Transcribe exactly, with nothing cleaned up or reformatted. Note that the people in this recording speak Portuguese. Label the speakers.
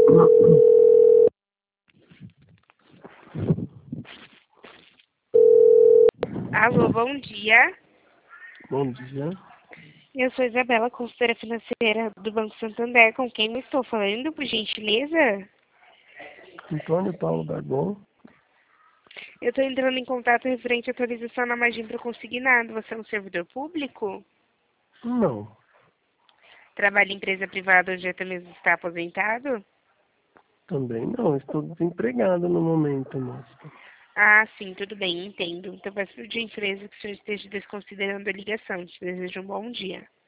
Speaker 1: Alô, bom dia.
Speaker 2: Bom dia.
Speaker 1: Eu sou Isabela, consultora financeira do Banco Santander. Com quem eu estou falando, por gentileza?
Speaker 2: Antônio Paulo Bargon.
Speaker 1: Eu estou entrando em contato referente à atualização na margem para consignado. Você é um servidor público?
Speaker 2: Não,
Speaker 1: Trabalha em empresa privada ou já até mesmo está aposentado?
Speaker 2: também não. Estou desempregado no momento, moça.
Speaker 1: Ah, sim, tudo bem, entendo. Então, peço por gentileza que o senhor esteja desconsiderando a ligação. Te desejo um bom dia.